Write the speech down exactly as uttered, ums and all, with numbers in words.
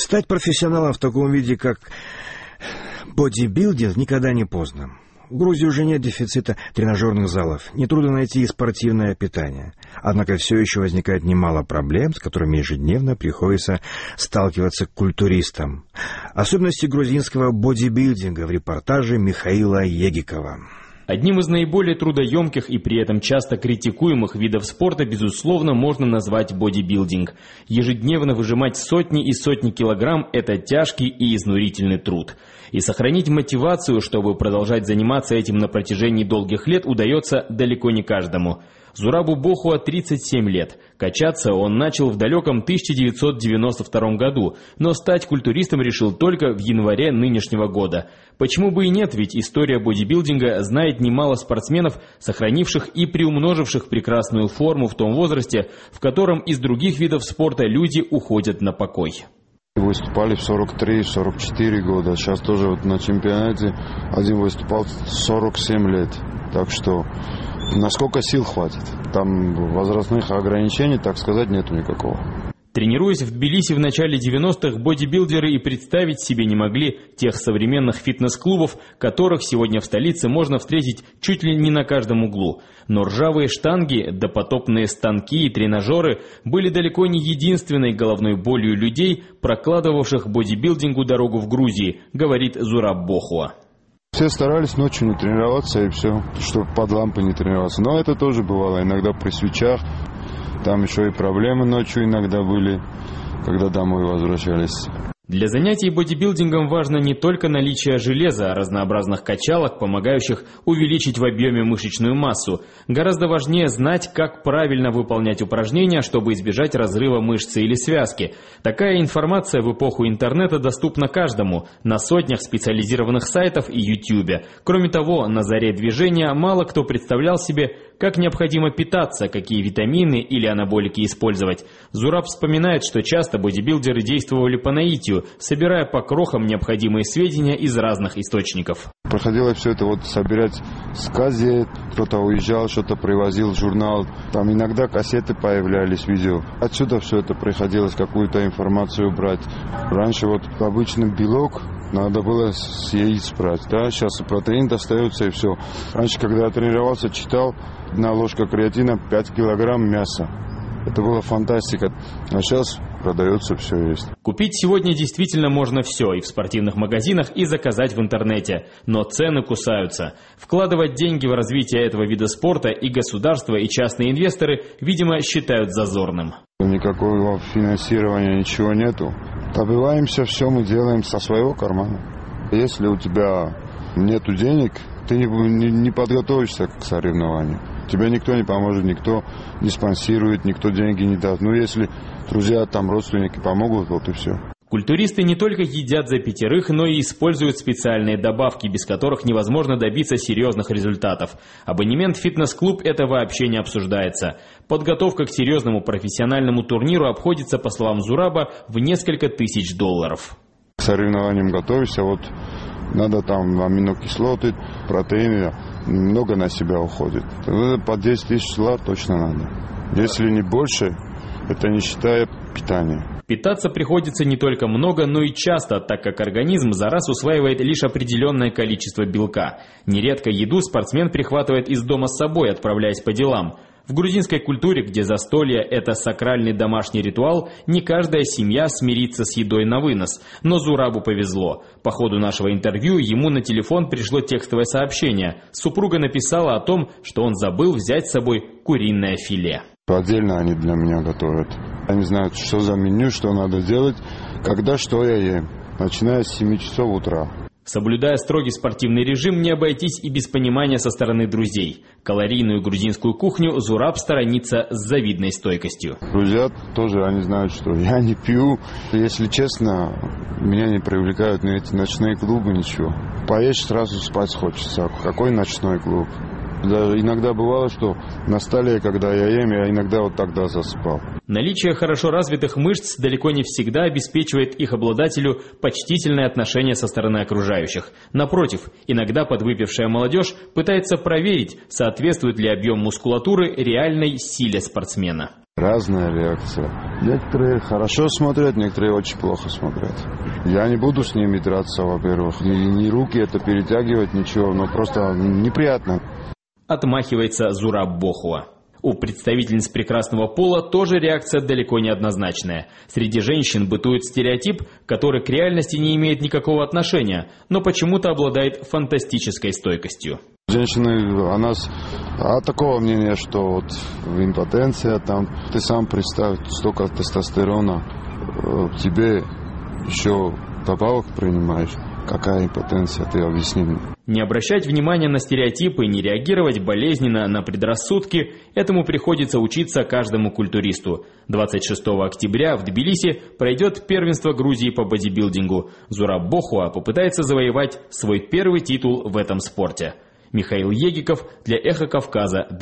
Стать профессионалом в таком виде, как бодибилдинг, никогда не поздно. В Грузии уже нет дефицита тренажерных залов, нетрудно найти и спортивное питание. Однако все еще возникает немало проблем, с которыми ежедневно приходится сталкиваться культуристам. Особенности грузинского бодибилдинга в репортаже Михаила Егикова. Одним из наиболее трудоемких и при этом часто критикуемых видов спорта, безусловно, можно назвать бодибилдинг. Ежедневно выжимать сотни и сотни килограмм – это тяжкий и изнурительный труд. И сохранить мотивацию, чтобы продолжать заниматься этим на протяжении долгих лет, удается далеко не каждому. Зурабу Бохуа тридцать семь лет. Качаться он начал в далеком тысяча девятьсот девяносто втором году, но стать культуристом решил только в январе нынешнего года. Почему бы и нет, ведь история бодибилдинга знает немало спортсменов, сохранивших и приумноживших прекрасную форму в том возрасте, в котором из других видов спорта люди уходят на покой. Выступали в сорок три — сорок четыре года, сейчас тоже вот на чемпионате один выступал сорок семь лет, так что насколько сил хватит, там возрастных ограничений, так сказать, нету никакого. Тренируясь в Тбилиси в начале девяностых, бодибилдеры и представить себе не могли тех современных фитнес-клубов, которых сегодня в столице можно встретить чуть ли не на каждом углу. Но ржавые штанги, допотопные станки и тренажеры были далеко не единственной головной болью людей, прокладывавших бодибилдингу дорогу в Грузии, говорит Зураб Бохуа. Все старались ночью не тренироваться и все, чтобы под лампой не тренироваться. Но это тоже бывало иногда при свечах. Там еще и проблемы ночью иногда были, когда домой возвращались. Для занятий бодибилдингом важно не только наличие железа, разнообразных качалок, помогающих увеличить в объеме мышечную массу. Гораздо важнее знать, как правильно выполнять упражнения, чтобы избежать разрыва мышцы или связки. Такая информация в эпоху интернета доступна каждому, на сотнях специализированных сайтов и ютубе. Кроме того, на заре движения мало кто представлял себе, как необходимо питаться, какие витамины или анаболики использовать. Зураб вспоминает, что часто бодибилдеры действовали по наитию, собирая по крохам необходимые сведения из разных источников. Приходилось все это вот собирать с газет, кто-то уезжал, что-то привозил в журнал, там иногда кассеты появлялись, видео. Отсюда все это приходилось, какую-то информацию брать. Раньше вот обычный белок надо было с яиц брать, да, сейчас протеин достается и все. Раньше, когда я тренировался, читал, одна ложка креатина, пять килограмм мяса. Это была фантастика. А сейчас продается все есть. Купить сегодня действительно можно все и в спортивных магазинах, и заказать в интернете. Но цены кусаются. Вкладывать деньги в развитие этого вида спорта и государство, и частные инвесторы, видимо, считают зазорным. Никакого финансирования, ничего нету. Добиваемся, все мы делаем со своего кармана. Если у тебя нету денег, ты не, не, не подготовишься к соревнованию. Тебе никто не поможет, никто не спонсирует, никто деньги не даст. Ну, если друзья, там, родственники помогут, вот и все. Культуристы не только едят за пятерых, но и используют специальные добавки, без которых невозможно добиться серьезных результатов. Абонемент в фитнес-клуб – это вообще не обсуждается. Подготовка к серьезному профессиональному турниру обходится, по словам Зураба, в несколько тысяч долларов. К соревнованиям готовишься, вот надо там аминокислоты, протеины, много на себя уходит. По десять тысяч лат точно надо. Если не больше, это не считая питания. Питаться приходится не только много, но и часто, так как организм за раз усваивает лишь определенное количество белка. Нередко еду спортсмен прихватывает из дома с собой, отправляясь по делам. В грузинской культуре, где застолье – это сакральный домашний ритуал, не каждая семья смирится с едой на вынос. Но Зурабу повезло. По ходу нашего интервью ему на телефон пришло текстовое сообщение. Супруга написала о том, что он забыл взять с собой куриное филе. Отдельно они для меня готовят. Они знают, что за меню, что надо делать, когда что я ем, начиная с семи часов утра. Соблюдая строгий спортивный режим, не обойтись и без понимания со стороны друзей. Калорийную грузинскую кухню Зураб сторонится с завидной стойкостью. Друзья тоже, они знают, что я не пью. Если честно, меня не привлекают ни эти ночные клубы, ничего. Поесть, сразу спать хочется. Какой ночной клуб? Даже иногда бывало, что на столе, когда я ем, я иногда вот тогда засыпал. Наличие хорошо развитых мышц далеко не всегда обеспечивает их обладателю почтительное отношение со стороны окружающих. Напротив, иногда подвыпившая молодежь пытается проверить, соответствует ли объем мускулатуры реальной силе спортсмена. Разная реакция. Некоторые хорошо смотрят, некоторые очень плохо смотрят. Я не буду с ними драться, во-первых. Ни, ни руки это перетягивать, ничего, но просто неприятно. Отмахивается Зураб Бохуа. У представительниц прекрасного пола тоже реакция далеко не однозначная. Среди женщин бытует стереотип, который к реальности не имеет никакого отношения, но почему-то обладает фантастической стойкостью. Женщины о нас а такого мнения, что вот импотенция, там, ты сам представь, столько тестостерона, тебе еще добавок принимаешь. Какая импотенция, ты объясни мне. Не обращать внимания на стереотипы, не реагировать болезненно на предрассудки – этому приходится учиться каждому культуристу. двадцать шестого октября в Тбилиси пройдет первенство Грузии по бодибилдингу. Зураб Бохуа попытается завоевать свой первый титул в этом спорте. Михаил Егиков для «Эхо Кавказа».